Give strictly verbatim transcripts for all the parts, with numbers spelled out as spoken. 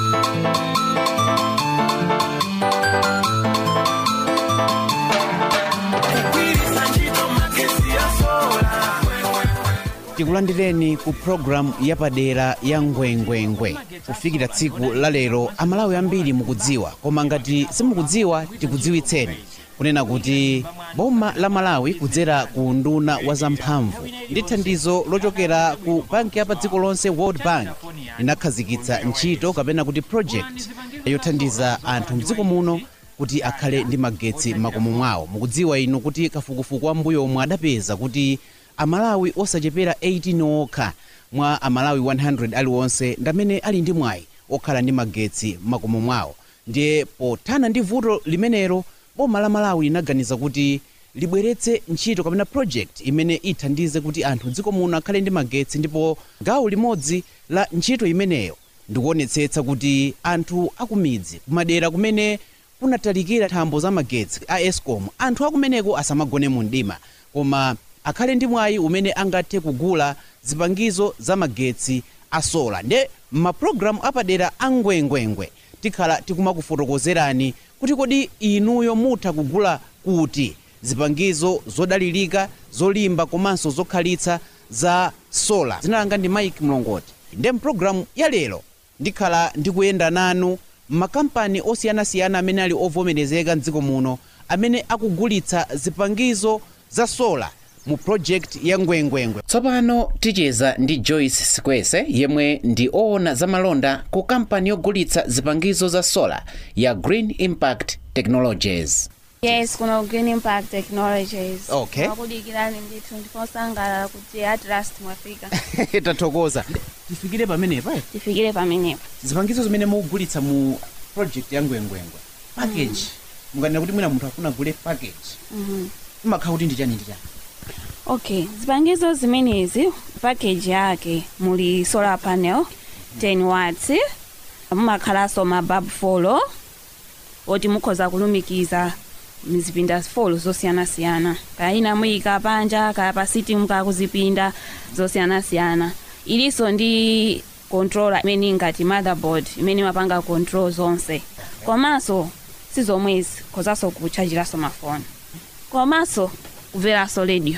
tikulandireni ku program yapadera ya ngwengwengwe. Kufikira tsiku la lero amalawi ambiri mukudziwa, koma ngati simukudziwa tikudziwitseni kunena kuti boma la Malawi kudzera ku nduna wa zamphamvu ndi thandizo lochokera ku banki ya pa dziko lonse World Bank linakhazikitsa ntchito kapena kuti project yothandiza anthu mdziko muno kuti akhale ndi magetsi m'makomo mwawo. Mukudziwa inu kuti kafukufuku wambuyo omwe adapeza kuti amalawi osachepera eighteen okha mwa amalawi one hundred aliwonse ndamene ali ndi mwayi okhala ndi magetsi m'makomo mwawo. Ndiye pothana ndi vuto limenero boma la Malawi linaganiza kuti libweretse ntchito kapena project imene ithandize kuti anthu mdziko muno akhale ndi magetsi, ndipo gawo limodzi la ntchito imeneyo ndikuonetsetsa kuti anthu akumidzi kumadera kumene kunatalikira thambo za magetsi a Eskom, anthu akumeneko asamagone mu mdima koma akhale ndi mwayi umene angathe kugula zipangizo za magetsi a sola. Nde maprogramu apadera angwengwengwe tikhala tikumakufotokozerani kuti kodi inuyo mutha kugula kuti zipangizo zodalirika, zolimba komanso zokhalitsa za sola. Zinalanga ndi Mike Mlongoti. Nde program ya lero ndikhala ndikuyenda nanu makampani osiyanasiyana amene ali ovomerezeka mdziko muno amene akugulitsa zipangizo za sola mu project ya ngwengwengwe. Tsopano ticheza ndi Joyce Sikwese yemwe ndi oona za malonda ku kampani yogulitsa zipangizo za sola ya Green Impact Technologies. Yes, kuno Green Impact Technologies. Okay. Wakudikirani ndi twenty-four sangala kuti at last mwafika. Tathokoza. Tifikire pamenepa? Tifikire pamenepa. Zipangizo zimene mugulitsa mu project ya ngwengwengwe. Package. Mm. Munganena kuti mwina munthu afuna gule package. Mhm. Imakhala kuti ndi chani ndi chani? Okay, zipangizo zimenezi package yake muli solar panel ten watts, mumakhalaso mababu folo oti mukhoza kulumikiza mizipinda folo zosiyana-siyana. Kaya ina muyika panja, kaya pa sitting kaya kuzipinda zosiyana-siyana. Iliso ndi controller imene ngati motherboard imene mapanga control zonse. Komanso sizomwezi khozaso kuchajiraso mafoni. Komanso kuveraso radio.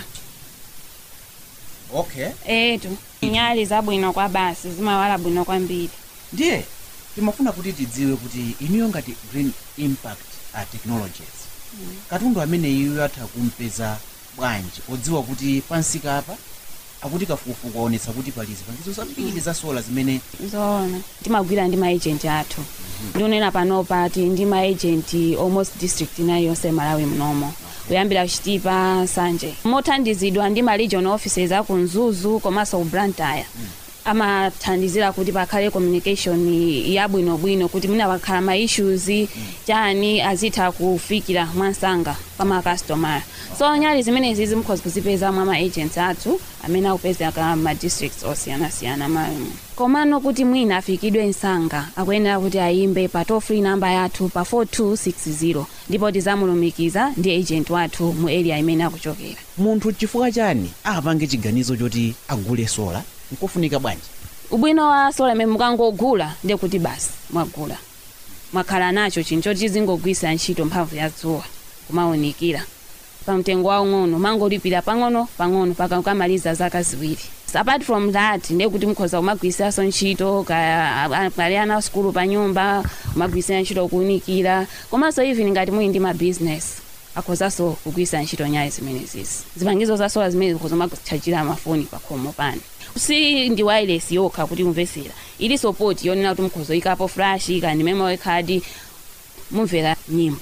Okay. Eto, nyali zabwino kwa basi, zimawala bwino kwambiri. Ndiye timafuna kuti tidziwe kuti inuyo ngati Green Impact uh, Technologies. Mm. Katundu amene iwo atha kumpeza bwanji odziwa kuti pansika apa akuti kafukufuku aonetsa kuti pali zipangizo zambiri za sola zimene zoona. Timagwira ndi ma agent athu. Ndionena pano pati ndi ma agent almost district nayo yonse Malawi mnomo. Kuyambira Chitipa, Sanje. Mothandizidwa ndi ma regional offices aku Nzuzu komanso ku Blantyre. Mm. Amathandizira kuti pakhale communication yabwino bwino kuti mina pakhala ma issues mm. chani azitha kufikira mwansanga kama customer. So nyali zimene zizi mukhoza kuzipeza mwa ma agents athu amene akupeza ka ma districts osiyana-siyana mayo. Komano kuti mwina afikidwe nsanga akuyenera kuti ayimbe pa toll free number yathu pa four two six zero ndipo tizamulumikiza ndi agent wathu mu area imene akuchokera. Munthu chifukwa chani apange chiganizo choti agule sola? Nkofunika bwanji? Ubwino wa sola imene mukangogula ndi kuti basi mwagula. Mwakhala nacho chinthu choti chizingogwisa ntchito mphamvu ya dzuwa kumaonikira. Pa mtengo waung'ono mangolipira pang'ono pang'ono paka ukamaliza zaka ziwiri. Apart from that, ndiye kuti mukhoza kumagwisa so ntchito kali ana skulu pa nyumba, kumagwisa ntchito kuunikira, komanso even ngati muli ndi ma business akhozaso kugwisa ntchito nyali zimenezi. Zipangizo za sola zimene zikhoza kuchajira mafoni pa khomo pani. Si ndi wireless yokha kuti mumvesera. Ili support yonena kuti mukhoza ikapo flash kandi memory card mumvera nyimbo.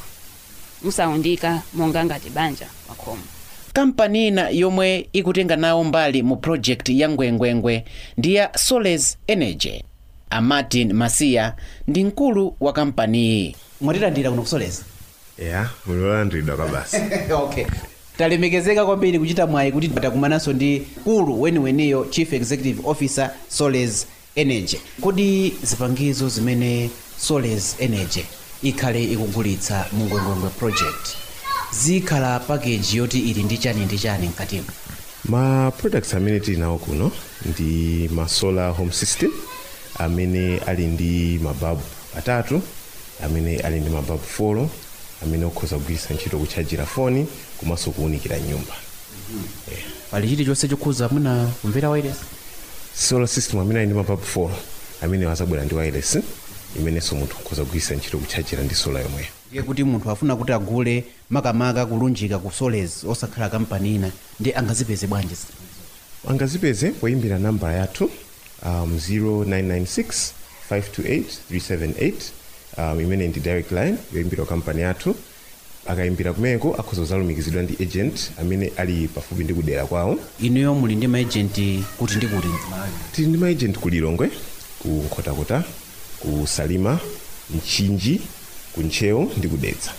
Musaundika monga ngati banja pa khomo. Kampani ina yomwe ikutenga nawo mbali mu project ya ngwengwengwe ndi ya Soles Energy. A Martin Masia ndi mkulu wa kampani iyi. Mwatilandira kuno ku Soles? Yeah, mulolandira kwa basi. Okay. Talemekezeka kwambiri kuchita mwayi kuti takumananso ndi mkulu weniweniyo Chief Executive Officer Soles Energy. Kodi zipangizo zimene Soles Energy ikhale ikugulitsa mu ngwengwengwe project zikhala package yoti ili ndi chani ndi chani mkatimo? Ma products amene tinawo kuno ndi ma solar home system, amene ali ndi mababu atatu, amene ali ndi mababu folo, amene okhoza kugwiritsa ntchito kuchajira foni komanso kuwunikira nyumba. Yeah. Pali chilichonse chokhuza mwina kumvera wireless? Solar system amene ali ndi mababu folo amene wazabwera ndi wireless imenenso munthu akhoza kugwiritsa ntchito kuchajira ndi sola yomweyo. Ndiye kuti munthu afuna kuti agule makamaka kulunjika ku solars osakhala kampani ina ndi angazipeze bwanji? Angazipeze poyimbira nambala yathu um, zero nine nine six five two eight three seven eight, um, imene ndi direct line yoyimbira kampani yathu. Akayimbira kumeko akhoza kuzalumikizidwa ndi agent amene ali pafupi ndi kudera kwawo. Inuyo muli ndi maagent kuti ndi kuti? Tili ndi maagent ku Lilongwe, ku Nkhotakota, ku Salima, Mchinji, ku Nchewo ndi kudetsa.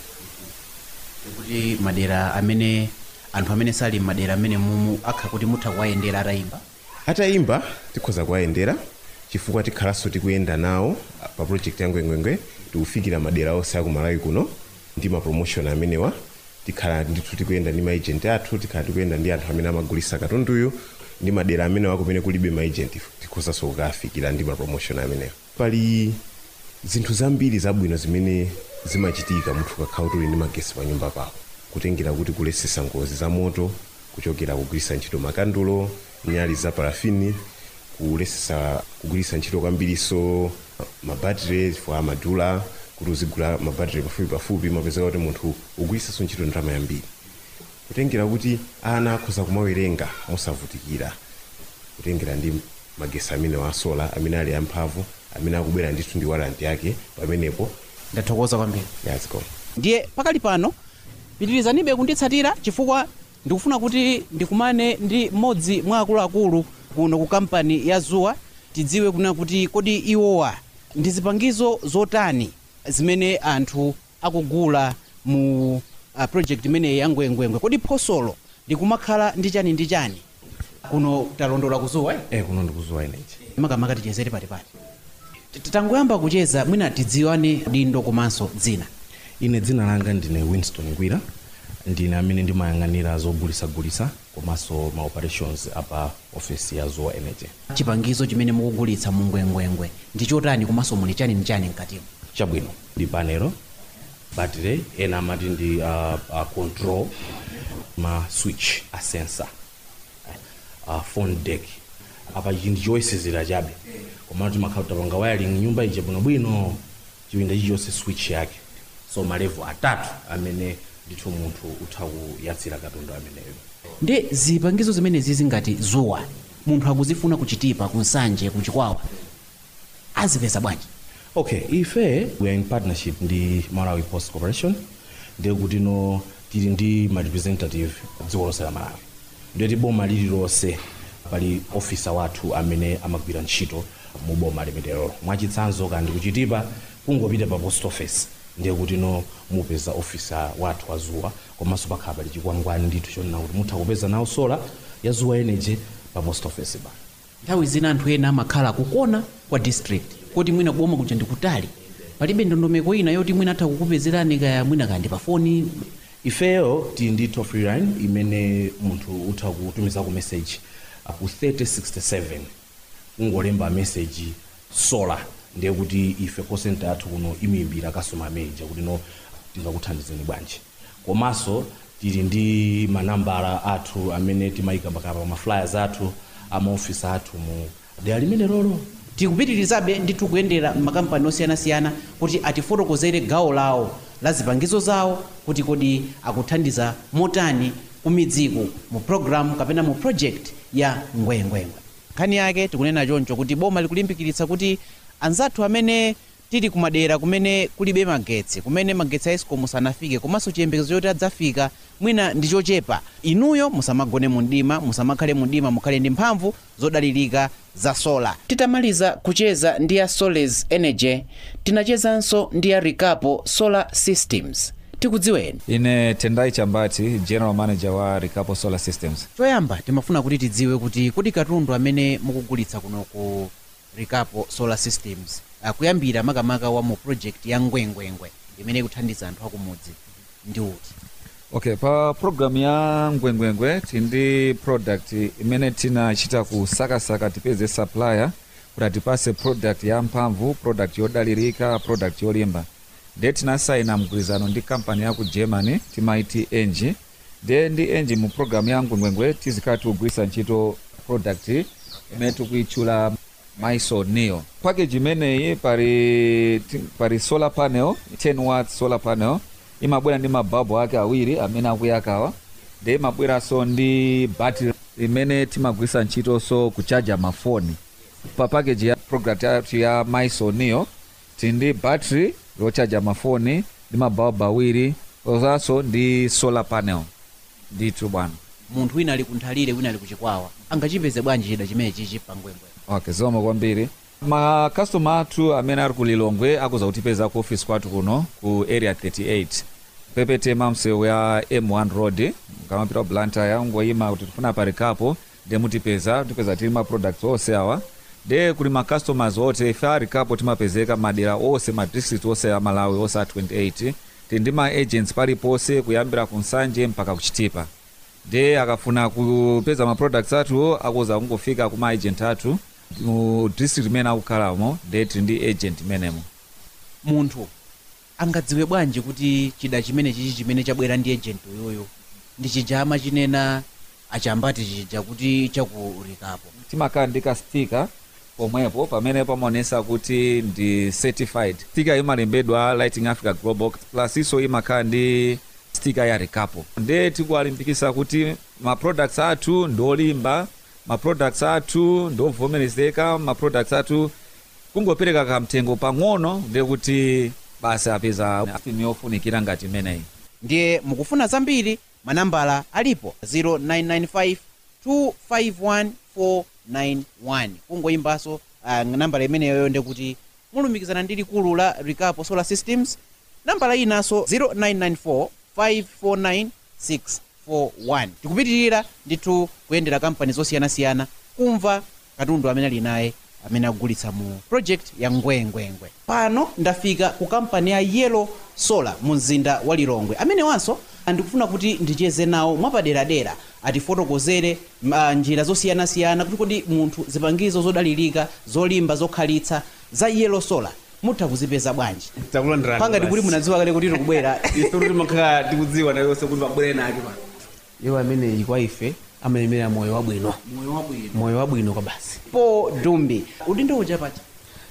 Kuti madera amene anthu amene sali madera amene mumu akha kuti mutha kuwayendera atayimba? Atayimba tikhoza kuwayendera chifukwa tikhalanso tikuyenda nawo pa project ya Ngwengwengwe tikufikira madera onse aku Malawi kuno ndi ma promotion amenewa. Tikhala ndithu tikuyenda ndi maagent athu, tikhala tikuyenda ndi anthu amene amagulitsa katunduyo ndi madera amene wako kumene kulibe maagent tikhozanso kukafikira ndi ma promotion amenewa. Pali zinthu zambiri zabwino zimene zimachitika munthu kakhala tuli ndi magesi pa nyumba pawo, kutengera kuti kulesesa ngozi za moto kuchokera kugwiritsa ntchito makandulo, nyali za parafini, kulesesa kugwiritsa ntchito kwambiriso mabattery for amadula, kuti uzigula mabattery pafupi pafupi mapezeka kuti munthu ugwiritsanso ntchito ndalama yambiri. Kutengera kuti ana akhoza kumawerenga mosavutikira, kutengera ndi magesi amene wa sola amene ali amphamvu amene akubwera ndithu ndi warranty yake pamenepo. Ndathokoza kwambiri. Yaziko. Ndiye pakali pano pitirizanibe kunditsatira chifukwa ndikufuna kuti ndikumane ndi mmodzi mwa akuluakulu kuno ku kampani ya Zuwa, tidziwe kuna kuti kodi iwowa ndi zipangizo zotani zimene anthu akugula mu uh, project imene ya Ngwengwengwe. Kodi phosolo ndikumakhala ndi chani ndi chani? Kuno talondola ku Zuwa? Eh, kuno ndi ku Zuwa inechi. Makamaka tichezere patipati. Tangoyamba kucheza mwina tidziwane dindo komanso dzina. Ine dzina langa ndine Winston Gwira, ndine amene ndimayang'anira zogulisa-gulisa komanso ma operations apa office ya Zuwa Energy. Chipangizo chimene mukugulitsa mu Ngwengwengwe ndi chotani komanso muli chani ndi chani mkatimo? Chabwino ndi panelo, battery, ena amati ndi uh, uh, control, ma switch, a sensor, uh, phone deck. Apa ndi choices ila chabe. Komatu makauta panga wiring nyumba ije bwino chiwinda chiyonse switch yake. So malevu atatu amene ndithu munthu utha kuyatsira katundu ameneyo. Ndi zipangizo zimene zizi ngati Zuwa munthu akuzifuna kuchitipa kunsanje kuchikwawa azipeza bwanji? Okay, ife we are in partnership ndi Malawi Post Corporation, ndiye kuti no tili ndi ma representative dziko lonse la Malawi. Ndiye ti boma lililonse pali officer wathu amene amagwira ntchito mu boma limenelo. Mwachitsanzo kandi kuchitipa kungopita pa post office, ndiye kuti no mupeza officer wathu wa Zuwa komanso pakhala pali chikwangwani ndithu chonena kuti mutha kupeza nawo sola ya Zuwa Energy pa post office ba. Nthawi zina anthu ena amakhala kukona kwa district kuti mwina boma kuja ndikutali palibe ndondomeko ina yoti mwina atha kukupezerani kaya mwina kandi pa foni. Ifeyo tili ndi toll free line imene munthu utha kutumiza ku message ku thirty sixty-seven ungolemba message sola, ndiye kuti ife call center athu kuno imimbira customer manager kuti no tingakuthandizeni bwanji. Komanso tili ndi manambala athu amene timayika pakapa ma flyers athu ama office athu mu dera limene lolo. Tikupitirizabe ndithu kuyendera makampani osiyanasiyana kuti atifotokozere gawo lawo la zipangizo zawo kuti kodi akuthandiza motani kumidziko mu program kapena mu project ya Ngwengwengwe. Nkhani yake tikunena choncho kuti boma likulimbikiritsa kuti anzathu amene tili kumadera kumene kulibe magetsi, kumene magetsi a Eskom sanafike komanso chiyembekezo choti adzafika mwina ndi chochepa, inuyo musamagone mu mdima, musamakhale mu mdima, mukhale ndi mphamvu zodalirika za sola. Titamaliza kucheza ndi ya Solars Energy, tinachezanso ndi ya Rikapo Solar Systems. Tikudziweni. Ine Tendai Chambati, General Manager wa Rikapo Solar Systems. Choyamba timafuna kuti tidziwe kuti kodi katundu amene mukugulitsa kuno ku Rikapo Solar Systems akuyambira makamaka wa mu project ya Ngwengwengwe imene kuthandiza anthu akumudzi ndi uti? Okay, pa program ya Ngwengwengwe tindi product imene tinachita kusakasaka tipeze supplier kuti atipase product ya mphamvu, product yodalirika, product yolimba. Nde tinasaina mgwirizano ndi kampani ya ku Germany timaiti Engie. Nde ndi Engie mu program ya ngwengwengwe tizikhala tikugwiritsa ntchito product imene tikuitchula Mysol Neo. Package imeneyi pali pali solar panel, ten watts solar panel, imabwera ndi mababu ake awiri amene akuyakawa. Nde imabweranso ndi battery imene timagwiritsa ntchito so kuchaja mafoni. Pa package ya product ya, ya Mysol Neo tindi battery yochaja mafoni ndi mababu awiri, komanso ndi solar panel. Ndithu bwana. Munthu wina ali kunthalire, wina ali kuchikwawa, angachipeze bwanji chida chimene chichi pangwengwe? Okay, zoma kwambiri. Ma customer athu amene ali ku Lilongwe akuza kutipeza ku office kwathu kuno ku area thirty-eight. Pepete mamsewu ya M one road, kama pita Blantyre ngoyima kuti tifuna parikapo, nde mutipeza, tipeza tili ma products ose awa. De kuli ma customers ote ife arikapo timapezeka madera ose, ma district ose ya Malawi ose a twenty-eight. Tindi ma agents pali pose kuyambira ku Nsanje mpaka kuchitipa. De akafuna kupeza ma products athu akuza kungofika ku ma agent athu mu district imene akukhalamo, de tindi agent menemo. Munthu angadziwe bwanji kuti chida chimene chichi chimene chabwera ndi agent yoyo ndi chijama chinena achambati chija kuti chakurikapo? Timakhala ndi ka sticker pomwepo pamene pamaonesa kuti ndi certified. Sticker imalembedwa Lighting Africa Global, plus iso imakhala ndi sticker ya rikapo. Nde tikuwalimbikisa kuti ma products athu ndolimba, ma products athu ndovomerezeka, ma products athu kungopereka kamtengo pang'ono nde kuti basi apeza afimi yofunikira ngati imeneyi. Ndiye mukufuna zambiri, manambala alipo zero nine nine five two five one four nine one. Kungoyimbaso uh, nambala imeneyo nde kuti mulumikizana ndi likulu la Rikapo Solar Systems. Nambala inaso zero nine nine four five four nine six four one. Tikupitirira ndithu kuyendera kampani zosiyanasiyana kumva katundu amene ali naye amene agulitsa mu project ya ngwengwengwe. Pano ndafika ku kampani ya Yellow Solar mu mzinda wa Lilongwe, amene wanso andikufuna kuti ndicheze nawo mwapaderadera atifotokozere njira zosiyanasiyana kuti kodi munthu zipangizo zodalirika zolimba zokhalitsa za Yellow Solar mutha kuzipeza bwanji? Takulandirani. Panga ndikuli munadziwa kale kuti tikubwera. Ife kuti makhala tikudziwa nayo yonse kuti mabwere nake pa. Iwo amene ikwa ife amayimira moyo wabwino. Moyo wabwino. Moyo wabwino kwa basi. Po Dumbi, udindo uja pacha?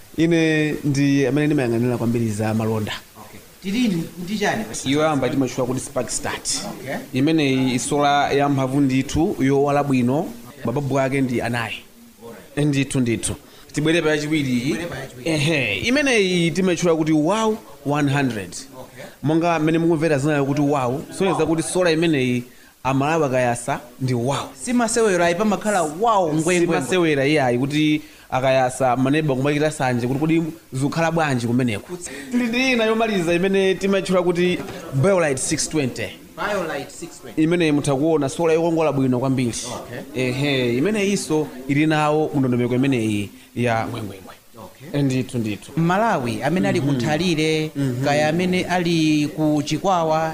Ine ndi amene ndimayang'anira kwambiri za malonda. Okay. Tili ndi chani basi? Iyo amba timachula kuti Spark Start. Okay. Imene isola ya mphamvu ndithu yowala bwino, mababu ake ndi anayi. Alright. Ndithu ndithu. Tibwere pa yachiwiri. Ehe, imene timachula kuti wow one hundred. Okay. Monga amene mukumvera zinayo kuti wow, soneza kuti sola imeneyi Amalawi akayasa ndi wow. Simasewera ipa makhala wow ngwengwe. Simasewera iyayi kuti akayasa maneba kumakita sanje kuti kodi zikhala bwanji kumeneko. Tili ndi ina yomaliza imene timatchula kuti BioLite six twenty. BioLite six twenty. Imene mutha kuona sola yokongola bwino kwambiri. Okay. Ehe, imene iso ili nawo mndondomeko imeneyi ya ngwengwengwe. Okay. Ndithu ndithu. Malawi amene ali kunthalire, kaya amene ali ku chikwawa,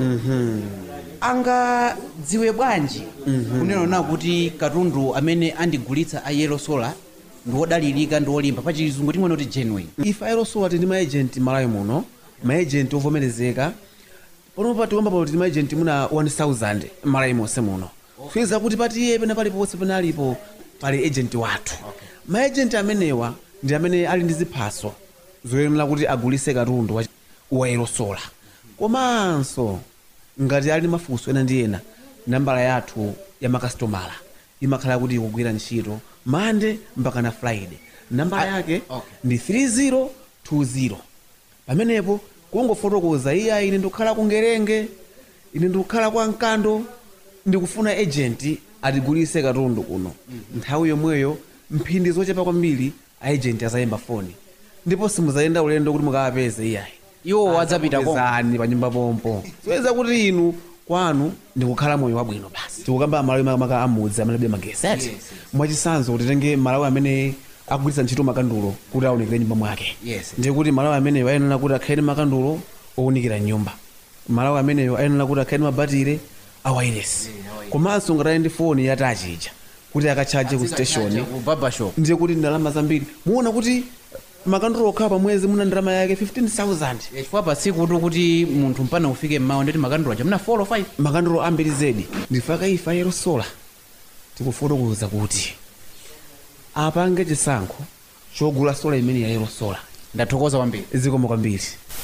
anga dziwe bwanji kunena na kuti katundu amene andigulitsa a Yellow Solar ndiwodalirika ndiwolimba pa chizungu timwene kuti genuine? Ife Yellow Solar tindi ma agent Malawi muno, ma agent ovomerezeka. Pano pati wamba pati ma agent muna one thousand Malawi monse muno. Fiza kuti pati iye pena pali ponse pena alipo pali agent wathu. Okay. Ma agent amenewa ndi amene ali ndi ziphaso zoyenera kuti agulitse katundu wa Yellow Solar. Komanso ngati ali mafunso ena ndi ena, nambala yathu ya makastomala imakhala kuti ikugwira ntchito Monday mpaka na Friday. Nambala yake okay, ndi three zero two zero. Pamenepo kungofotokoza iya ine ndikukhala kungerenge, ine ndikukhala kwa Nkando, ndikufuna agent atigulitse katundu kuno. Nthawi yomweyo mphindi zochepa kwambiri agent azayimba foni, ndipo simuzayenda ulendo kuti mukawapeze iyayi. Iwo adzapita konzani pa nyumba pompo. Siweza kuti inu kwanu ndikukhala moyo wabwino basi. Tikukamba Malawi maka amudzi amene alibe magesi. Yes. Mwachisanzo kuti tenge Malawi amene akugwiritsa ntchito makandulo kuti aonekere nyumba mwake. Yes. Ndiye kuti Malawi amene ayenera kuti akhale makandulo owunikira nyumba. Malawi amene ayenera kuti akhale mabatire a wireless. Komanso ngati ndi foni ya touch ija kuti akachaje ku station barbershop ndiye kuti ndalama zambiri muona kuti makandolo okhala pa mwezi muna ndalama yake fifteen thousand chifukwa pa tsiku tu kuti munthu mpana ufike mmawa ndeti makandolo aja muna four or five makandolo ambiri zedi ndifaka ifa yero sola tikufotokoza kuti apange chisankho chogula sola imene ya yero sola. Ndathokoza kwambiri zikomo kwambiri.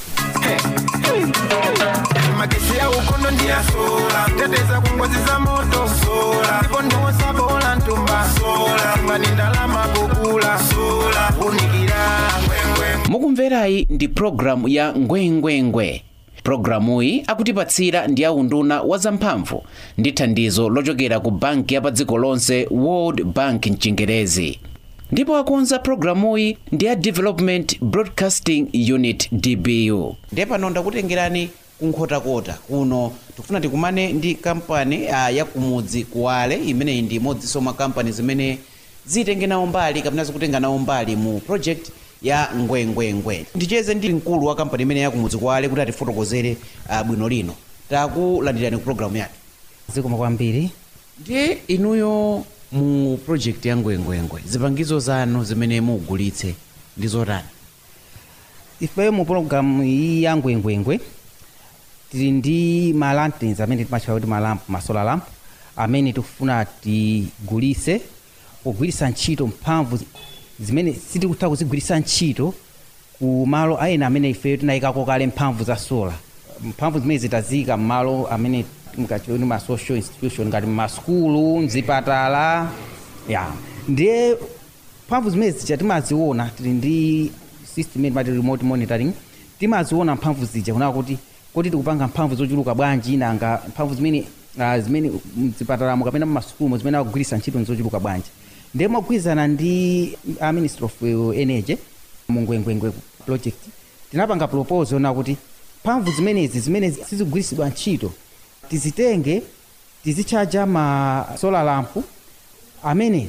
Magesi ya ukondo ndiya sola teteza kungozi za moto sola kondosa bola ntumba sola ngani ndalama kukula sola unikira ngwengwe. Mukumverayi ndi programu ya ngwengwengwe. Programu iyi akutipatsira ndi aunduna wa zamphamvu ndi thandizo lochokera ku banki ya pa dziko lonse World Bank mchingerezi. Ndipo akonza programu iyi ndi ya Development Broadcasting Unit D B U. Ndiye pano ndakutengerani kunkhotakota kuno tikufuna tikumane ndi kampani uh, ya kumudzi kuwale imene ndi imodzi soma kampani zimene zitenge nawo mbali kapena zikutenga nawo mbali mu project ya ngwengwengwe. Ndicheze ndi mkulu wa kampani imene ya kumudzi kuwale kuti atifotokozere uh, bwino lino. Takulandirani ku programu yathu. Zikomo kwambiri. Ndiye inuyo mu project ya ngwengwengwe zipangizo zanu zimene mugulitse ndi zotani? Ife mu program iyi ya ngwengwengwe tili ndi ma lanterns amene timachita kuti malampu masolar lamp amene tikufuna tigulise kugwiritsa ntchito mphamvu zimene sitikutha kuzigwiritsa ntchito ku malo ayena amene ife tinayikako kale mphamvu za solar. Mphamvu zimene zitazika m'malo amene mukachoni ma social institution ngati maskulu mzipatala ya ndiye mphamvu zimene zija timaziona tili ndi system imene remote monitoring timaziona mphamvu zija kunaka kuti kuti tikupanga mphamvu zochuluka bwanji nanga mphamvu zimene uh, zimene mzipatalamo kapena mmaskulu zimene akugwiritsa ntchito nzochuluka bwanji. Ndiye mogwirizana ndi uh, Ministry of Energy mu ngwengwengwe project tinapanga proposal na kuti mphamvu zimenezi zimene sizigwiritsidwa ntchito tizitenge tizichaja ma solar lamp amene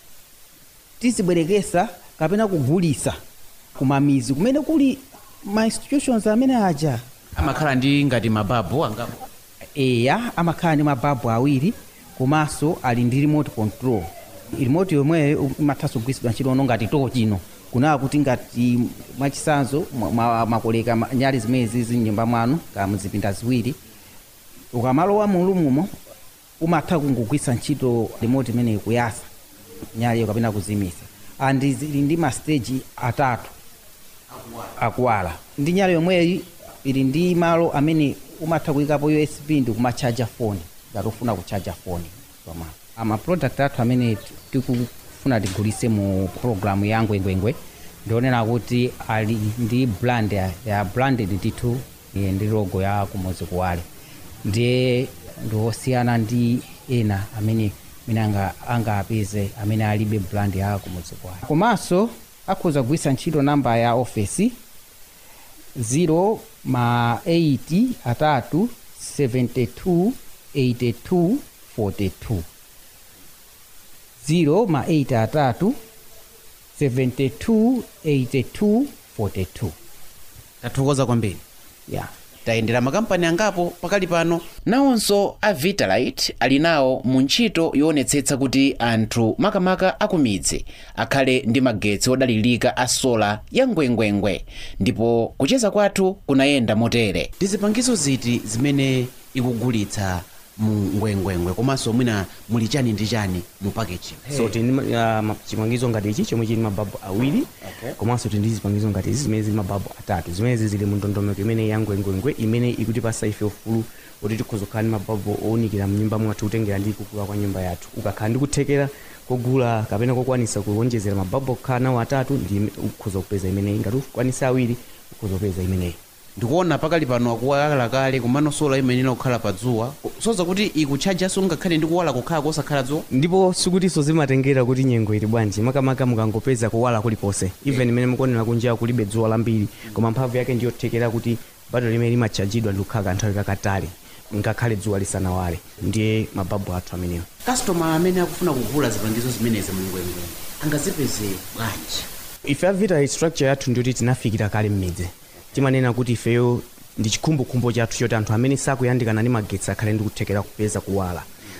tizibwerekesa kapena kugulisa kumamizi kumene kuli ma institutions amene aja amakhala ndi ngati mababu angapo. Eya amakhala ndi mababu awiri komanso ali ndi remote control. Remote yomweyo imathanso kugwiritsidwa ntchito ono ngati toko chino kunaka kuti ngati mwachisanzo makoleka nyali zimene zizi mnyumba mwanu ka muzipinda ziwiri ukamalowa mulumumo umatha kungugwiritsa ntchito remote imene kuyasa nyali kapena kuzimisa. And zili ndi ma stage atatu akuwala ndi nyali yomweyi ili ndi malo amene umatha kuyikapo U S B ndi kumachaja phone ngati ufuna kuchaja phone pamalo. Ama product athu amene tikufuna tigulise mu program ya ngwengwengwe ndionera kuti ali ndi brand ya, ya branded ndithu ndi logo ya kumudzi kuwale. Ndiye ndiosiyana ndi ena amene minanga anga apeze amene alibe brand ya kumudzi kuwale. Komanso akhoza kugwiritsa ntchito namba ya office zero ma eight atatu seventy-two eighty-two forty-two zero ma eight atatu seventy-two eighty-two forty-two. Tathokoza kwambiri. Yeah. Tayendera makampani angapo pakali pano nawonso a Vitalite ali nawo mu ntchito yoonetsetsa kuti anthu makamaka akumidzi akhale ndi magetsi odalirika a sola ya ngwengwengwe ndipo kucheza kwathu kunayenda motere. Ndizipangizo ziti zimene ikugulitsa mu ngwengwengwe komanso mwina muli chani ndi chani mu package? Hey. So tini uh, chipangizo ngati ichi chomwe chili mababu awiri. Okay. Komanso tindi zipangizo ngati izi zimene zili mababu atatu zimene zili mu ndondomeko imene ya ngwengwengwe imene ikutipasa ife ufulu kuti tikhoza kukhala ndi mababu owunikira mnyumba mwathu kutengera ndi kukula kwa nyumba yathu. Ukakhala ndi kuthekera kogula kapena kokwanisa kuwonjezera mababu okhala nawo atatu ndi ukhoza kupeza imeneyi ngati ukwanisa awiri ukhoza kupeza imeneyi. Ndikuona pakali pano akuwala kale kumano sola imene inokhala pa dzuwa soza kuti ikuchaja so ngakhale ndi kuwala kukhala kosakhala dzuwa ndipo sikutiso zimatengera kuti nyengo ili bwanji makamaka mukangopeza kuwala kuliponse even imene mukuonera kunja kulibe dzuwa lambiri koma mphamvu yake ndiyo thekera kuti battery limene limachajidwa ndi kukhala kanthawi kakatali ngakhale dzuwa lisanawale. Ndiye mababu athu amenewo. Customer amene akufuna kugula zipangizo zimenezi mu ngwengwengwe angazipeze bwanji? Ife Vitalite structure yathu ndiyo tinafikira kale mmidzi. Timanena kuti ifeyo ndi chikhumbokhumbo chathu choti anthu amene sakuyandikana ndi magetsi akhale ndi kuthekera kupeza kuwala.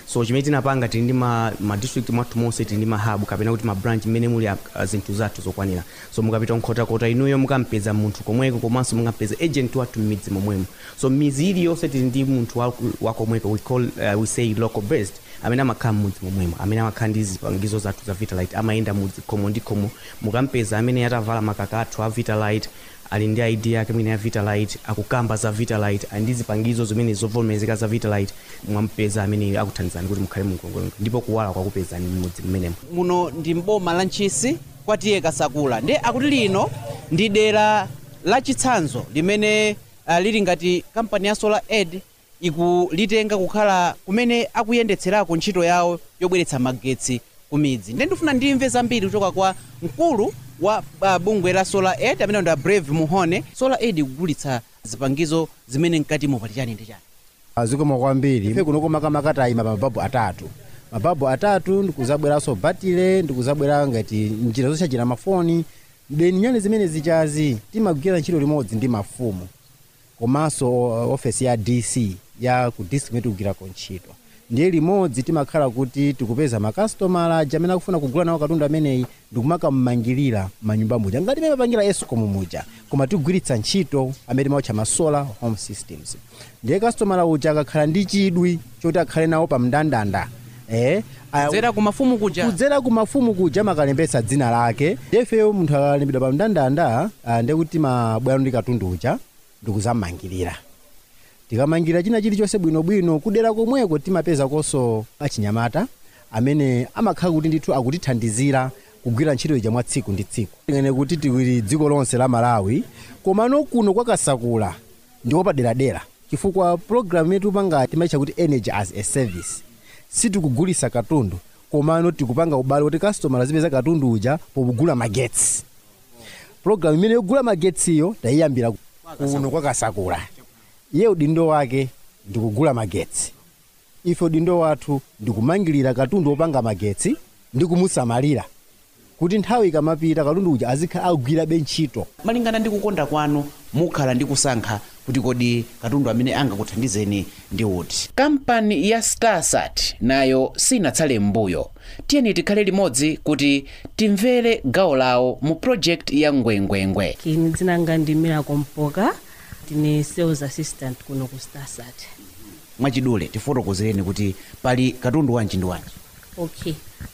so chimene tinapanga tili ndi ma, ma district mwathu monse tili ndi ma hub kapena kuti ma branch mmene muli uh, zinthu zathu zokwanira so mukapita nkhotakota inuyo mukampeza munthu komweko komanso mukampeza agent wathu mmidzi momwemo so mizi iliyonse tili ndi munthu wakomweko we call uh, we say local based amene amakhala mmudzi momwemo amene amakhala ndi zipangizo zathu za Vitalite amayenda mudzi khomo ndi khomo mukampeza amene atavala makaka athu a Vitalite ali ndi I D yake mwina ya Vitalite akukamba za Vitalite ndi zipangizo zimene zovomerezeka za Vitalite mwampeza amene akuthandizani kuti mukhale mungwengwengwe ndipo kuwala kwakupezani mmudzi mmenemo. Muno ndi mboma la Ntchisi kwatiye Kasakula ndi akuti lino ndi dera la Chitsanzo limene uh, lili ngati kampani ya Solar Aid ikulitenga kukhala kumene akuyendetserako ntchito yawo yobweretsa magetsi kumidzi. Ndi ndifuna ndimve zambiri kuchoka kwa mkulu wa uh, bungwe la Solar Aid amene ndi Brave Muhone. Solar Aid ikugulitsa zipangizo zimene mkati mopati chani ndi chani? Azikoma kwambiri ife kuno komakamaka tayima mababu atatu mababu atatu ndikuzabweranso batile ndikuzabwera ngati njira zochajira mafoni deni nyane zimene zichazi timagwira ntchito limodzi ndi mafumu komanso uh, office ya D C ya ku district kugwira ntchito ndiye limodzi timakhala kuti tikupeza makastomala jamene akufuna kugula nawo katundu ameneyi ndikumaka mmangirira manyumba muja ngati mene pangira Eskom muja koma tigwiritsa ntchito amene maotcha ma solar home systems ndiye kastomala uja akakhala ndi chidwi choti akhale nawo pa mndandanda eh kudzera ku mafumu kuja kudzera ku mafumu kuja makalembetsa dzina lake ndefeyo munthu akalembedwa pa mndandanda ndiye kuti mabwera ndi katundu uja ndikuzamangirira tikamangira china chilichonse bwinobwino kudera komweko timapeza konso achinyamata amene amakhala kuti ndithu akutithandizira kugwira ntchito ija mwa tsiku ndi tsiku ngene kuti tili dziko lonse la Malawi komano kuno kwa Kasakula ndiko paderadera chifukwa program yetu panga timaitcha kuti energy as a service sitikugulisa katundu komano tikupanga ubale kuti customer azipeza katundu uja pobugula magetsi. Program imene yogula magetsi yo tayiyambira kuno kwa Kasakula ye udindo wake ndikugula magetsi ife udindo wathu ndikumangirira katundu opanga magetsi ndikumusamalira kuti nthawi ikamapita katundu uja azikhala agwira bentchito. Malingana ndi kukonda kwanu mukhala ndi kusankha kuti kodi katundu amene angakuthandizeni ndi uti. Kampani ya Starsat nayo sinatsale mbuyo. Tiyeni tikhale limodzi kuti timvere gawo lawo mu project ya ngwengwengwe. Kini dzinanga ndi Miracle Mpoka tine sales assistant kuno ku Starsat. Mwachidule tifotokozereni kuti pali katundu wanji ndi wanji. Okay.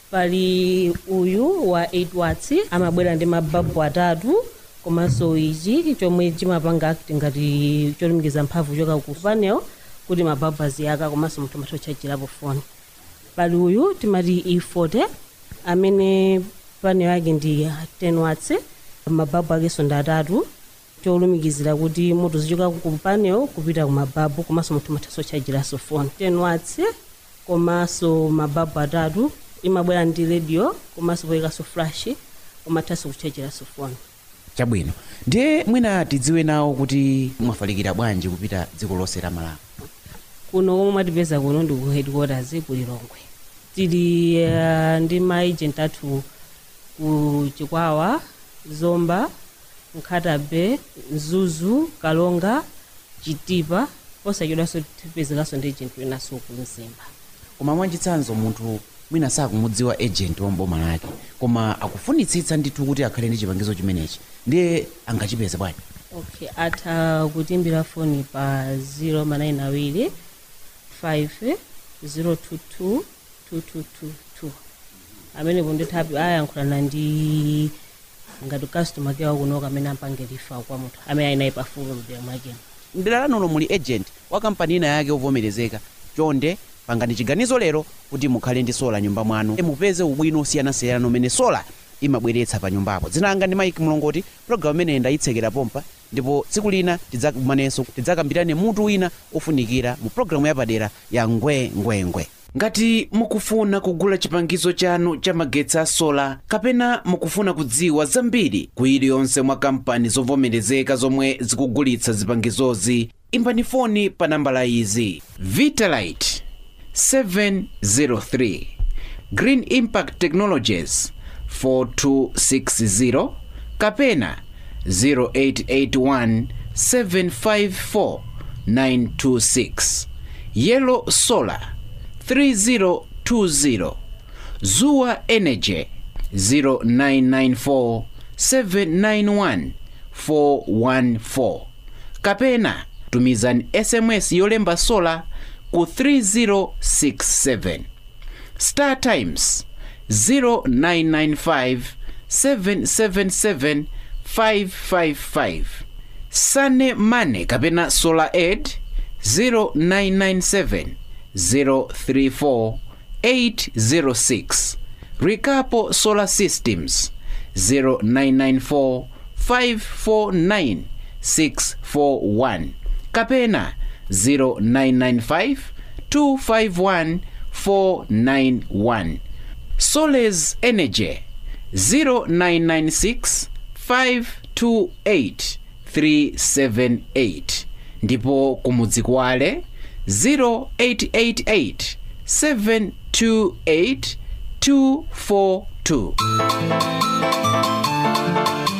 Pali uyu wa eight watts amabwera ndi mababu atatu komanso ichi chomwe chimapanga acting ngati cholumikiza mphamvu choka ku panel kuti mababu aziyaka komanso munthu mathochajirapo phone. Pali uyu timati E forty amene panel yake ndi ten watts mababu akenso ndi atatu cholumikizira kuti moto zichoka ku panel kupita ku mababu komanso munthu mathochajiraso phone. ten watts komanso mababu atatu imabwera ndi radio komanso poyikaso flash komathaso kuchajiraso phone. Chabwino ndiye mwina tidziwe nawo kuti mwafalikira bwanji kupita dziko lonse la Malawi. Kuno komwe mwatipeza kuno ndi ku headquarters ku Lilongwe. Tili uh, ndi ma agent athu ku Chikwawa, Zomba, Nkhatabe, Zuzu, Kalonga, Chitipa posachedwanso tipezekaso ndi agent winaso ku Mzimba. Koma mwachitsanzo munthu mwina sakumudziwa agent wa mboma lake koma akufunitsitsa ndithu kuti akhale ndi chipangizo chimenechi ndiye angachipeza bwanji? Okay, atha kutimbira phone pa zero nine awiri five zero two two two two two two amene bondethapi ayankhulana ndi ngati customer care kunoka amene ampange lifa kwa munthu amene ayinayi pafupi mdera mwake. Mdera lanono muli agent wa kampani ina yake ovomerezeka chonde pangani chiganizo lero kuti mukhale ndi sola nyumba mwanu mupeze ubwino osiyanasiyana umene sola imabweretsa pa nyumbapo. Dzina langa ndi Mike Mlongoti, program imene ndayitsekera pompa ndipo tsiku lina tidzakumanenso tidzakambirane mutu wina ofunikira mu programu yapadera ya ngwengwengwe. Ngati mukufuna kugula chipangizo chanu cha magetsi a sola kapena mukufuna kudziwa zambiri ku iliyonse mwa kampani zovomerezeka zomwe zikugulitsa zipangizozi, imbani foni pa nambala izi: Vitalite seven zero three, Green Impact Technologies four two six zero kapena zero eight eight one seven five four nine two six, Yellow Solar three zero two zero, Zuwa Energy zero nine nine four seven nine one four one four, kapena tumizani S M S yolemba sola ku three zero six seven. Star Times zero nine nine five seven seven seven five five five. Sane Mane kapena Solar Aid zero nine nine seven zero three four eight zero six. Rikapo Solar Systems zero nine nine four five four nine six four one, kapena zero nine nine five two five one four nine one. Soles Energy zero nine nine six five two eight three seven eight, ndipo kumudzikwale zero eight eight eight seven two eight two four two.